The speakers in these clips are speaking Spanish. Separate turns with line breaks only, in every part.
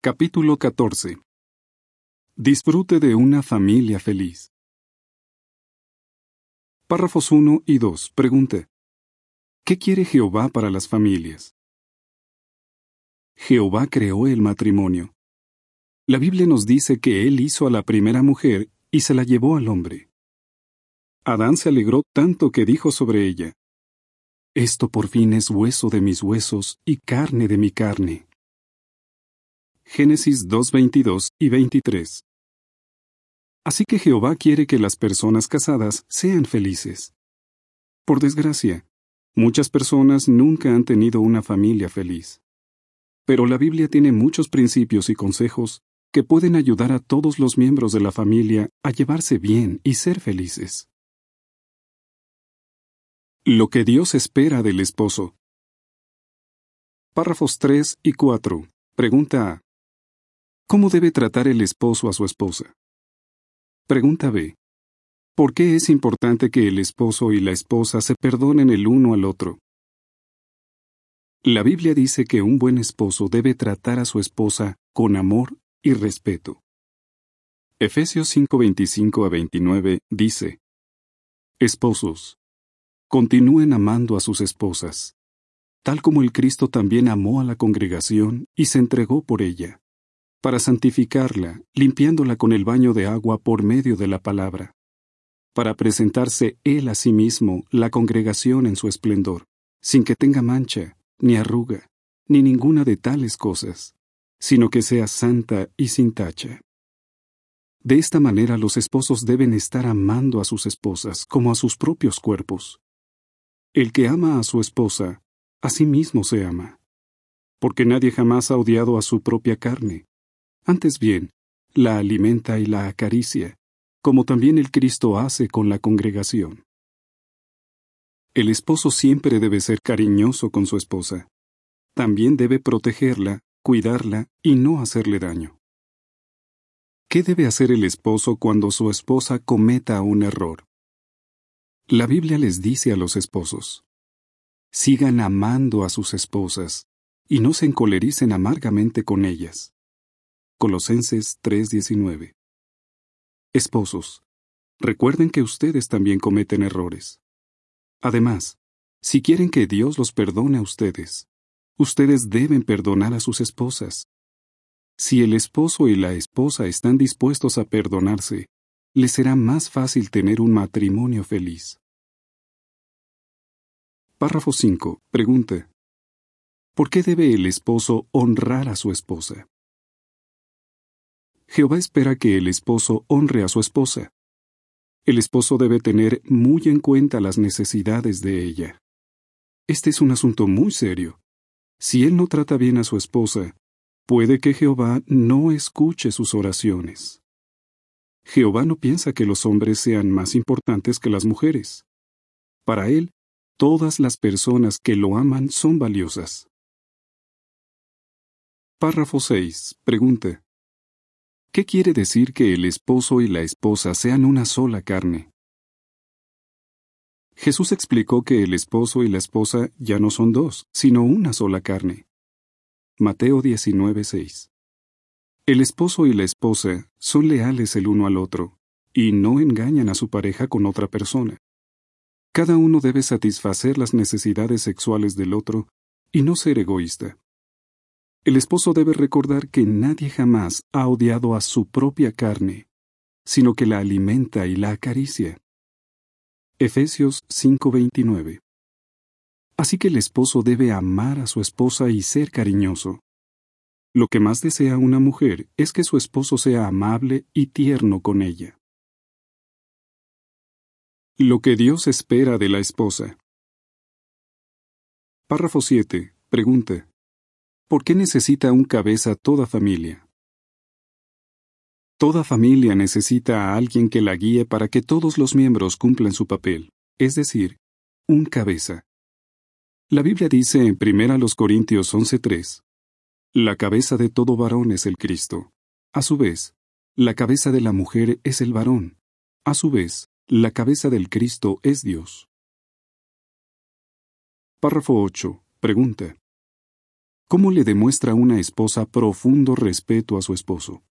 Capítulo 14. Disfrute de una familia feliz. Párrafos 1 y 2. Pregunta: ¿qué quiere Jehová para las familias? Jehová creó el matrimonio. La Biblia nos dice que Él hizo a la primera mujer y se la llevó al hombre. Adán se alegró tanto que dijo sobre ella: «Esto por fin es hueso de mis huesos y carne de mi carne». Génesis 2:22 y 23. Así que Jehová quiere que las personas casadas sean felices. Por desgracia, muchas personas nunca han tenido una familia feliz. Pero la Biblia tiene muchos principios y consejos que pueden ayudar a todos los miembros de la familia a llevarse bien y ser felices. Lo que Dios espera del esposo. Párrafos 3 y 4. Pregunta A: ¿cómo debe tratar el esposo a su esposa? Pregunta B: ¿por qué es importante que el esposo y la esposa se perdonen el uno al otro? La Biblia dice que un buen esposo debe tratar a su esposa con amor y respeto. Efesios 5:25 a 29 dice: Esposos, continúen amando a sus esposas, tal como el Cristo también amó a la congregación y se entregó por ella, para santificarla, limpiándola con el baño de agua por medio de la palabra, para presentarse Él a sí mismo, la congregación en su esplendor, sin que tenga mancha, ni arruga, ni ninguna de tales cosas, sino que sea santa y sin tacha. De esta manera los esposos deben estar amando a sus esposas como a sus propios cuerpos. El que ama a su esposa, a sí mismo se ama, porque nadie jamás ha odiado a su propia carne. Antes bien, la alimenta y la acaricia, como también el Cristo hace con la congregación. El esposo siempre debe ser cariñoso con su esposa. También debe protegerla, cuidarla y no hacerle daño. ¿Qué debe hacer el esposo cuando su esposa cometa un error? La Biblia les dice a los esposos: sigan amando a sus esposas y no se encolericen amargamente con ellas. Colosenses 3:19. Esposos, recuerden que ustedes también cometen errores. Además, si quieren que Dios los perdone a ustedes deben perdonar a sus esposas. Si el esposo y la esposa están dispuestos a perdonarse, les será más fácil tener un matrimonio feliz. Párrafo 5. Pregunta: ¿por qué debe el esposo honrar a su esposa? Jehová espera que el esposo honre a su esposa. El esposo debe tener muy en cuenta las necesidades de ella. Este es un asunto muy serio. Si él no trata bien a su esposa, puede que Jehová no escuche sus oraciones. Jehová no piensa que los hombres sean más importantes que las mujeres. Para él, todas las personas que lo aman son valiosas. Párrafo 6. Pregunta: ¿qué quiere decir que el esposo y la esposa sean una sola carne? Jesús explicó que el esposo y la esposa ya no son dos, sino una sola carne. Mateo 19:6. El esposo y la esposa son leales el uno al otro, y no engañan a su pareja con otra persona. Cada uno debe satisfacer las necesidades sexuales del otro y no ser egoísta. El esposo debe recordar que nadie jamás ha odiado a su propia carne, sino que la alimenta y la acaricia. Efesios 5:29. Así que el esposo debe amar a su esposa y ser cariñoso. Lo que más desea una mujer es que su esposo sea amable y tierno con ella. Lo que Dios espera de la esposa. Párrafo 7. Pregunta: ¿por qué necesita un cabeza toda familia? Toda familia necesita a alguien que la guíe para que todos los miembros cumplan su papel, es decir, un cabeza. La Biblia dice en 1 Corintios 11:3: la cabeza de todo varón es el Cristo. A su vez, la cabeza de la mujer es el varón. A su vez, la cabeza del Cristo es Dios. Párrafo 8. Pregunta: ¿Cómo le demuestra una esposa profundo respeto a su esposo?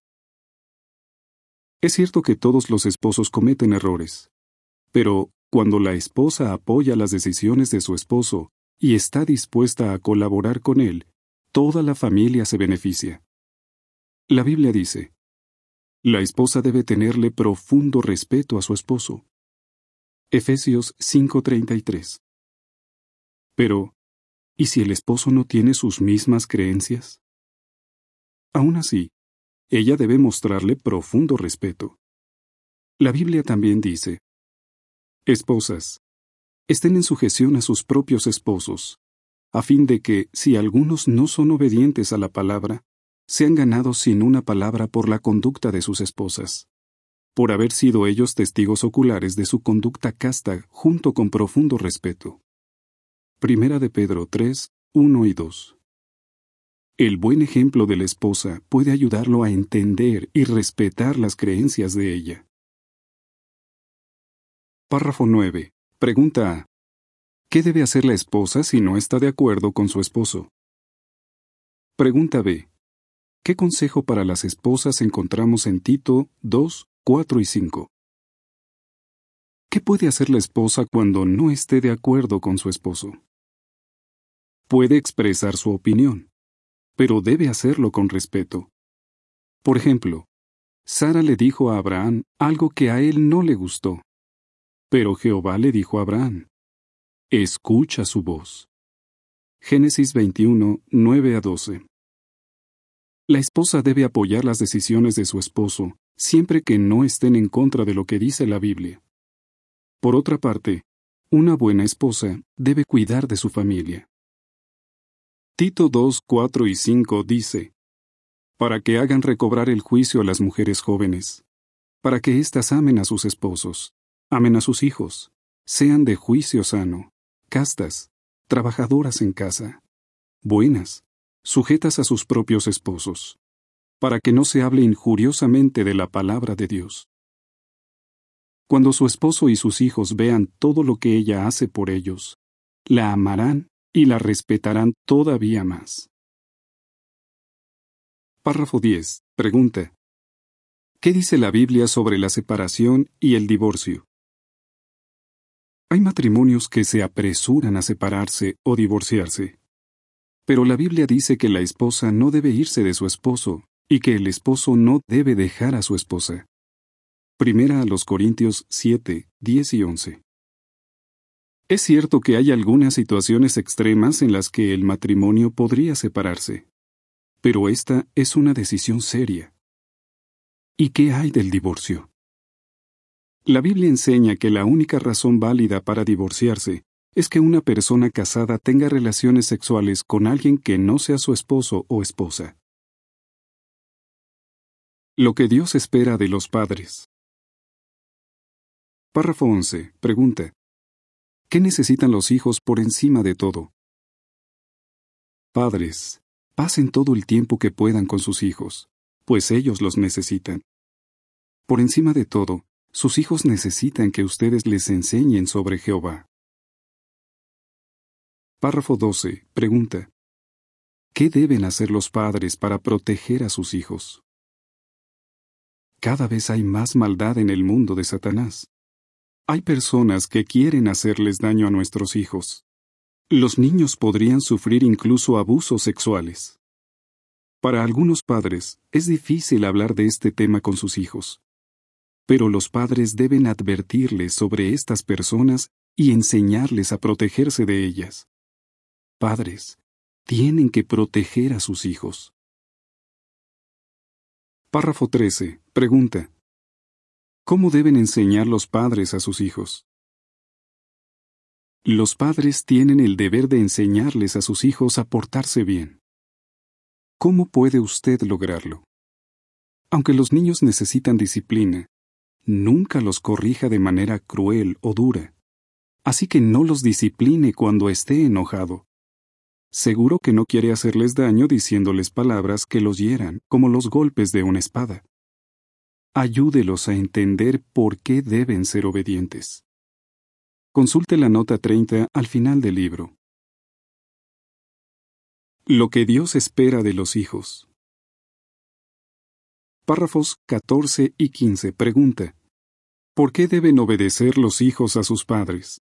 Es cierto que todos los esposos cometen errores, pero cuando la esposa apoya las decisiones de su esposo y está dispuesta a colaborar con él, toda la familia se beneficia. La Biblia dice, la esposa debe tenerle profundo respeto a su esposo. Efesios 5:33. Pero, ¿y si el esposo no tiene sus mismas creencias? Aún así, ella debe mostrarle profundo respeto. La Biblia también dice, esposas, estén en sujeción a sus propios esposos, a fin de que, si algunos no son obedientes a la palabra, sean ganados sin una palabra por la conducta de sus esposas, por haber sido ellos testigos oculares de su conducta casta junto con profundo respeto. Primera de Pedro 3, 1 y 2. El buen ejemplo de la esposa puede ayudarlo a entender y respetar las creencias de ella. Párrafo 9. Pregunta A. ¿Qué debe hacer la esposa si no está de acuerdo con su esposo? Pregunta B. ¿Qué consejo para las esposas encontramos en Tito 2, 4 y 5? ¿Qué puede hacer la esposa cuando no esté de acuerdo con su esposo? Puede expresar su opinión, pero debe hacerlo con respeto. Por ejemplo, Sara le dijo a Abraham algo que a él no le gustó, pero Jehová le dijo a Abraham, escucha su voz. Génesis 21, 9 a 12. La esposa debe apoyar las decisiones de su esposo, siempre que no estén en contra de lo que dice la Biblia. Por otra parte, una buena esposa debe cuidar de su familia. Tito 2, 4 y 5 dice, para que hagan recobrar el juicio a las mujeres jóvenes, para que éstas amen a sus esposos, amen a sus hijos, sean de juicio sano, castas, trabajadoras en casa, buenas, sujetas a sus propios esposos, para que no se hable injuriosamente de la palabra de Dios. Cuando su esposo y sus hijos vean todo lo que ella hace por ellos, la amarán y la respetarán todavía más. Párrafo 10. Pregunta. ¿Qué dice la Biblia sobre la separación y el divorcio? Hay matrimonios que se apresuran a separarse o divorciarse. Pero la Biblia dice que la esposa no debe irse de su esposo y que el esposo no debe dejar a su esposa. Primera a los Corintios 7, 10 y 11. Es cierto que hay algunas situaciones extremas en las que el matrimonio podría separarse, pero esta es una decisión seria. ¿Y qué hay del divorcio? La Biblia enseña que la única razón válida para divorciarse es que una persona casada tenga relaciones sexuales con alguien que no sea su esposo o esposa. Lo que Dios espera de los padres. Párrafo 11. Pregunta. ¿Qué necesitan los hijos por encima de todo? Padres, pasen todo el tiempo que puedan con sus hijos, pues ellos los necesitan. Por encima de todo, sus hijos necesitan que ustedes les enseñen sobre Jehová. Párrafo 12. Pregunta. ¿Qué deben hacer los padres para proteger a sus hijos? Cada vez hay más maldad en el mundo de Satanás. Hay personas que quieren hacerles daño a nuestros hijos. Los niños podrían sufrir incluso abusos sexuales. Para algunos padres, es difícil hablar de este tema con sus hijos. Pero los padres deben advertirles sobre estas personas y enseñarles a protegerse de ellas. Padres, tienen que proteger a sus hijos. Párrafo 13. Pregunta. ¿Cómo deben enseñar los padres a sus hijos? Los padres tienen el deber de enseñarles a sus hijos a portarse bien. ¿Cómo puede usted lograrlo? Aunque los niños necesitan disciplina, nunca los corrija de manera cruel o dura. Así que no los discipline cuando esté enojado. Seguro que no quiere hacerles daño diciéndoles palabras que los hieran, como los golpes de una espada. Ayúdelos a entender por qué deben ser obedientes. Consulte la nota 30 al final del libro. Lo que Dios espera de los hijos. Párrafos 14 y 15. Pregunta: ¿por qué deben obedecer los hijos a sus padres?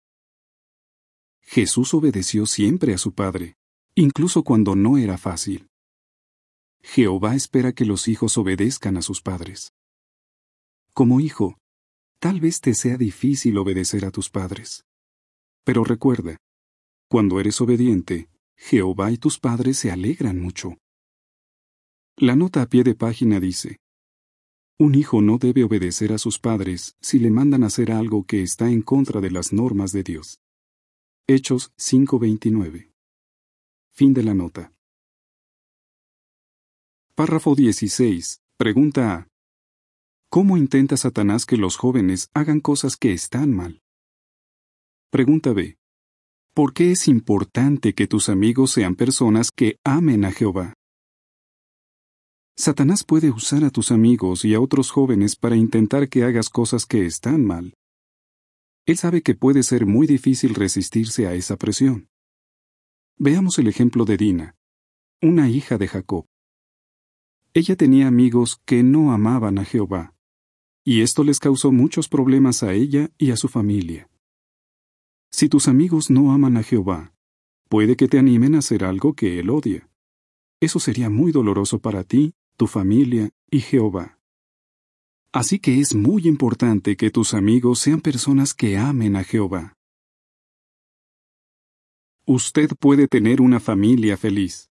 Jesús obedeció siempre a su Padre, incluso cuando no era fácil. Jehová espera que los hijos obedezcan a sus padres. Como hijo, tal vez te sea difícil obedecer a tus padres. Pero recuerda, cuando eres obediente, Jehová y tus padres se alegran mucho. La nota a pie de página dice: un hijo no debe obedecer a sus padres si le mandan hacer algo que está en contra de las normas de Dios. Hechos 5:29. Fin de la nota. Párrafo 16. Pregunta A. ¿Cómo intenta Satanás que los jóvenes hagan cosas que están mal? Pregunta B. ¿Por qué es importante que tus amigos sean personas que amen a Jehová? Satanás puede usar a tus amigos y a otros jóvenes para intentar que hagas cosas que están mal. Él sabe que puede ser muy difícil resistirse a esa presión. Veamos el ejemplo de Dina, una hija de Jacob. Ella tenía amigos que no amaban a Jehová, y esto les causó muchos problemas a ella y a su familia. Si tus amigos no aman a Jehová, puede que te animen a hacer algo que él odia. Eso sería muy doloroso para ti, tu familia y Jehová. Así que es muy importante que tus amigos sean personas que amen a Jehová. Usted puede tener una familia feliz.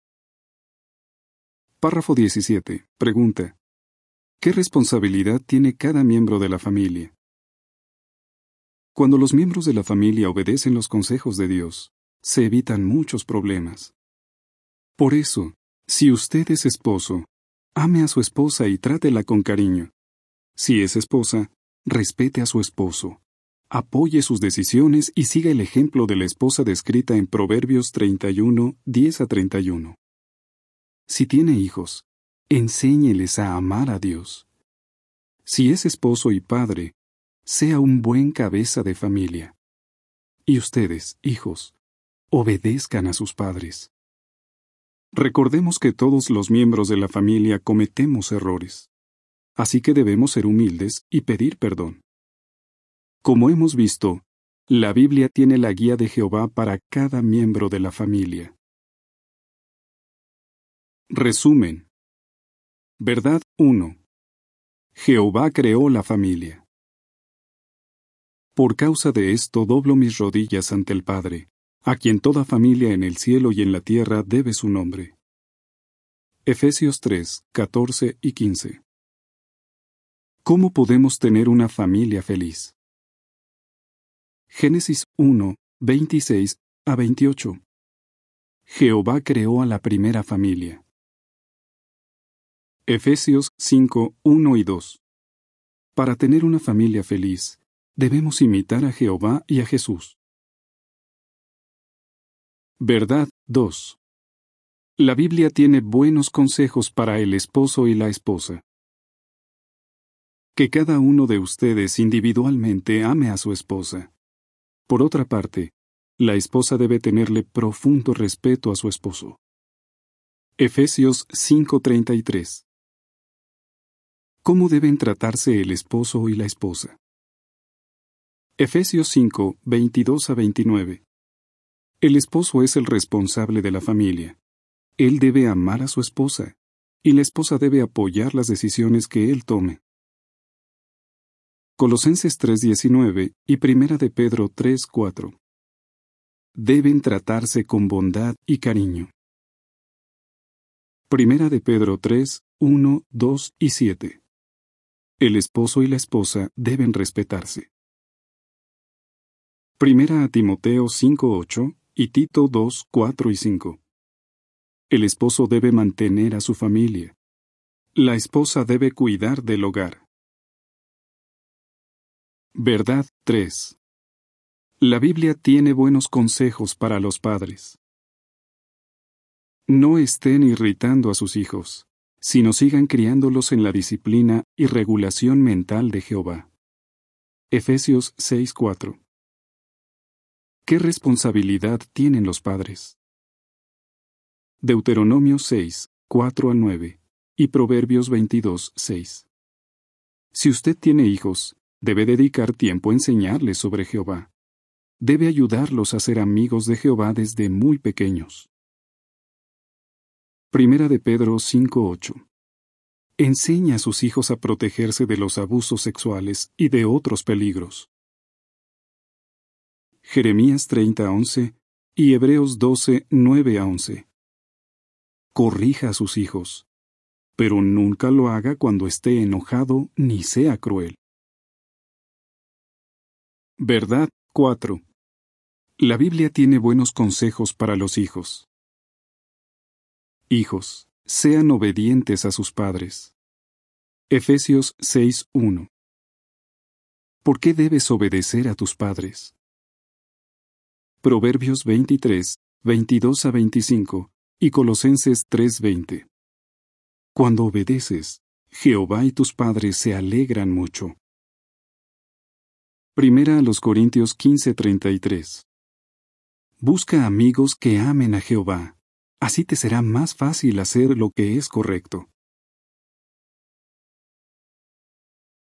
Párrafo 17. Pregunta: ¿qué responsabilidad tiene cada miembro de la familia? Cuando los miembros de la familia obedecen los consejos de Dios, se evitan muchos problemas. Por eso, si usted es esposo, ame a su esposa y trátela con cariño. Si es esposa, respete a su esposo. Apoye sus decisiones y siga el ejemplo de la esposa descrita en Proverbios 31, 10-31. Si tiene hijos, enséñeles a amar a Dios. Si es esposo y padre, sea un buen cabeza de familia. Y ustedes, hijos, obedezcan a sus padres. Recordemos que todos los miembros de la familia cometemos errores. Así que debemos ser humildes y pedir perdón. Como hemos visto, la Biblia tiene la guía de Jehová para cada miembro de la familia. Resumen. Verdad 1. Jehová creó la familia. Por causa de esto doblo mis rodillas ante el Padre, a quien toda familia en el cielo y en la tierra debe su nombre. Efesios 3, 14 y 15. ¿Cómo podemos tener una familia feliz? Génesis 1, 26-28. Jehová creó a la primera familia. Efesios 5, 1 y 2. Para tener una familia feliz, debemos imitar a Jehová y a Jesús. Verdad 2. La Biblia tiene buenos consejos para el esposo y la esposa. Que cada uno de ustedes individualmente ame a su esposa. Por otra parte, la esposa debe tenerle profundo respeto a su esposo. Efesios 5:33. ¿Cómo deben tratarse el esposo y la esposa? Efesios 5, 22-29. El esposo es el responsable de la familia. Él debe amar a su esposa, y la esposa debe apoyar las decisiones que él tome. Colosenses 3:19 y Primera de Pedro 3:4. Deben tratarse con bondad y cariño. Primera de Pedro 3, 1, 2 y 7. El esposo y la esposa deben respetarse. Primera a Timoteo 5:8 y Tito 2, 4 y 5. El esposo debe mantener a su familia. La esposa debe cuidar del hogar. Verdad 3. La Biblia tiene buenos consejos para los padres. No estén irritando a sus hijos, sino sigan criándolos en la disciplina y regulación mental de Jehová. Efesios 6:4. ¿Qué responsabilidad tienen los padres? Deuteronomio 6, 4 al 9 y Proverbios 22, 6. Si usted tiene hijos, debe dedicar tiempo a enseñarles sobre Jehová. Debe ayudarlos a ser amigos de Jehová desde muy pequeños. Primera de Pedro 5:8. Enseña a sus hijos a protegerse de los abusos sexuales y de otros peligros. Jeremías 30:11 y Hebreos 12:9-11. Corrija a sus hijos, pero nunca lo haga cuando esté enojado ni sea cruel. Verdad 4. La Biblia tiene buenos consejos para los hijos. Hijos, sean obedientes a sus padres. Efesios 6:1. ¿Por qué debes obedecer a tus padres? Proverbios 23, 22-25 y Colosenses 3:20. Cuando obedeces, Jehová y tus padres se alegran mucho. Primera a los Corintios 15:33. Busca amigos que amen a Jehová. Así te será más fácil hacer lo que es correcto.